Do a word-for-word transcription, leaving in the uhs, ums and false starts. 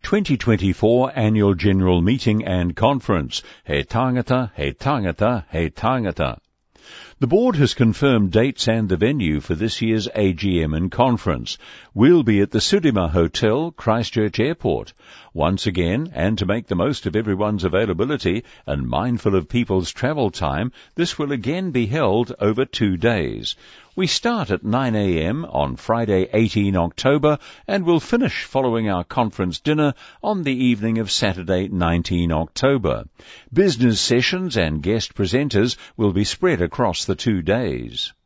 twenty twenty-four Annual General Meeting and Conference. He tangata, he tangata, he tangata. The board has confirmed dates and the venue for this year's A G M and conference. We'll be at the Sudima Hotel, Christchurch Airport. Once again, and to make the most of everyone's availability and mindful of people's travel time, this will again be held over two days. We start at nine a m on Friday, the eighteenth of October, and will finish following our conference dinner on the evening of Saturday, the nineteenth of October. Business sessions and guest presenters will be spread across the two days.